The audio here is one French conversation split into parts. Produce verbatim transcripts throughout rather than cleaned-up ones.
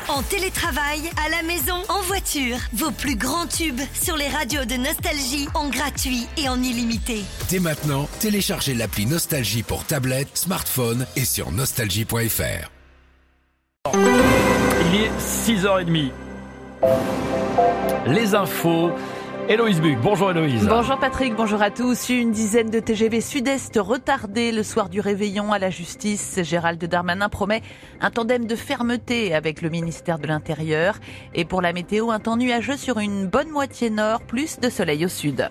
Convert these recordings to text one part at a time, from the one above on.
En télétravail, à la maison, en voiture. Vos plus grands tubes sur les radios de Nostalgie en gratuit et en illimité. Dès maintenant, téléchargez l'appli Nostalgie pour tablette, smartphone et sur nostalgie point f r. Il est six heures trente. Les infos. Héloïse Buc. Bonjour Héloïse. Bonjour Patrick, bonjour à tous. Une dizaine de T G V Sud-Est retardés le soir du réveillon à la justice. Gérald Darmanin promet un tandem de fermeté avec le ministère de l'Intérieur. Et pour la météo, un temps nuageux sur une bonne moitié nord, plus de soleil au sud.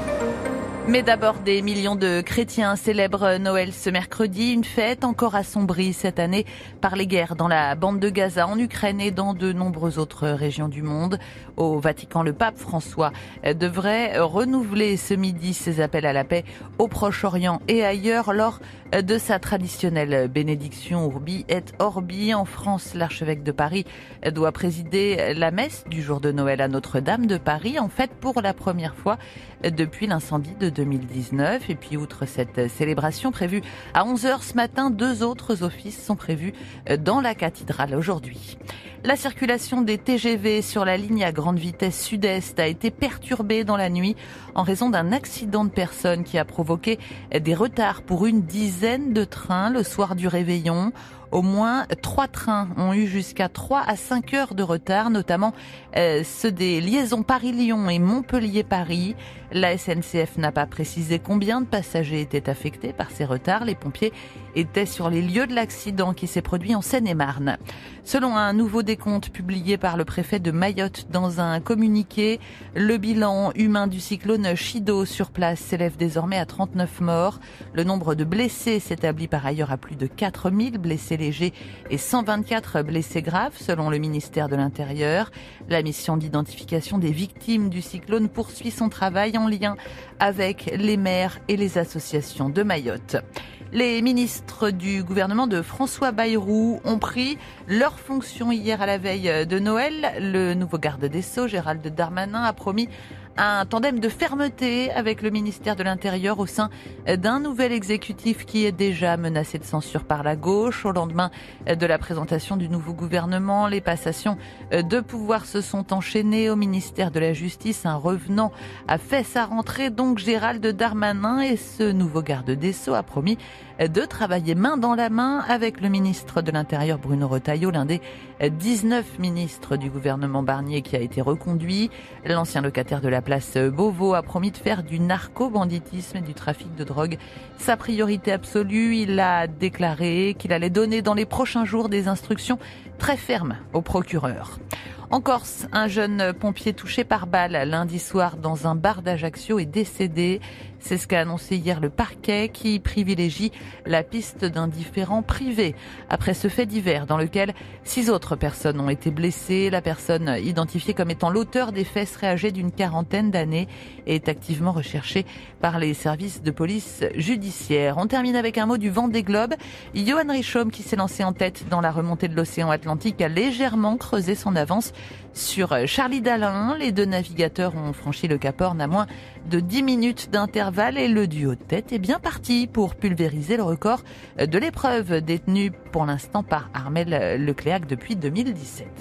Mais d'abord, des millions de chrétiens célèbrent Noël ce mercredi, une fête encore assombrie cette année par les guerres dans la bande de Gaza, en Ukraine et dans de nombreuses autres régions du monde. Au Vatican, le pape François devrait renouveler ce midi ses appels à la paix au Proche-Orient et ailleurs lors de sa traditionnelle bénédiction Urbi et Orbi. En France, l'archevêque de Paris doit présider la messe du jour de Noël à Notre-Dame de Paris, en fait pour la première fois depuis l'incendie de deux mille dix-neuf. Et puis outre cette célébration prévue à onze heures ce matin, deux autres offices sont prévus dans la cathédrale aujourd'hui. La circulation des T G V sur la ligne à grande vitesse sud-est a été perturbée dans la nuit en raison d'un accident de personnes qui a provoqué des retards pour une dizaine de trains le soir du réveillon. Au moins trois trains ont eu jusqu'à trois à cinq heures de retard, notamment euh, ceux des liaisons Paris-Lyon et Montpellier-Paris. La S N C F n'a pas précisé combien de passagers étaient affectés par ces retards. Les pompiers étaient sur les lieux de l'accident qui s'est produit en Seine-et-Marne. Selon un nouveau décompte publié par le préfet de Mayotte dans un communiqué, le bilan humain du cyclone Chido sur place s'élève désormais à trente-neuf morts. Le nombre de blessés s'établit par ailleurs à plus de quatre mille blessés légers et cent vingt-quatre blessés graves selon le ministère de l'Intérieur. La mission d'identification des victimes du cyclone poursuit son travail en lien avec les maires et les associations de Mayotte. Les ministres du gouvernement de François Bayrou ont pris leurs fonctions hier à la veille de Noël. Le nouveau garde des Sceaux, Gérald Darmanin, a promis un tandem de fermeté avec le ministère de l'Intérieur au sein d'un nouvel exécutif qui est déjà menacé de censure par la gauche. Au lendemain de la présentation du nouveau gouvernement, les passations de pouvoir se sont enchaînées au ministère de la Justice. Un revenant a fait sa rentrée, donc Gérald Darmanin, et ce nouveau garde des Sceaux a promis de travailler main dans la main avec le ministre de l'Intérieur Bruno Retailleau, l'un des dix-neuf ministres du gouvernement Barnier qui a été reconduit. L'ancien locataire de la place Beauvau a promis de faire du narco-banditisme et du trafic de drogue sa priorité absolue. Il a déclaré qu'il allait donner dans les prochains jours des instructions très fermes au procureur. En Corse, un jeune pompier touché par balle lundi soir dans un bar d'Ajaccio est décédé. C'est ce qu'a annoncé hier le parquet qui privilégie la piste d'un différend privé. Après ce fait divers dans lequel six autres personnes ont été blessées, la personne identifiée comme étant l'auteur des faits serait âgée d'une quarantaine d'années et est activement recherchée par les services de police judiciaire. On termine avec un mot du Vendée Globe. Johan Richomme, qui s'est lancé en tête dans la remontée de l'océan Atlantique, a légèrement creusé son avance sur Charlie Dalin. Les deux navigateurs ont franchi le Cap Horn à moins de dix minutes d'intervalle et le duo de tête est bien parti pour pulvériser le record de l'épreuve détenue pour l'instant par Armel Lecléac depuis deux mille dix-sept.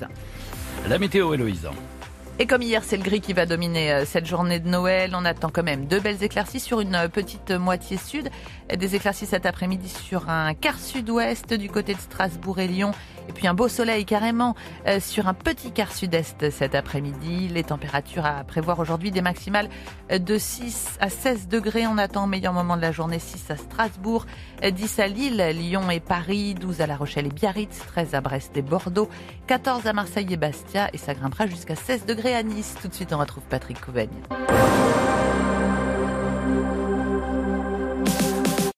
La météo, Héloïse. Et comme hier, c'est le gris qui va dominer cette journée de Noël. On attend quand même de belles éclaircies sur une petite moitié sud. Des éclaircies cet après-midi sur un quart sud-ouest du côté de Strasbourg et Lyon. Et puis un beau soleil carrément sur un petit quart sud-est cet après-midi. Les températures à prévoir aujourd'hui, des maximales de six à seize degrés. On attend au meilleur moment de la journée, six à Strasbourg, dix à Lille, Lyon et Paris, douze à La Rochelle et Biarritz, treize à Brest et Bordeaux, quatorze à Marseille et Bastia et ça grimpera jusqu'à seize degrés à Nice. Tout de suite, on retrouve Patrick Couvaigne.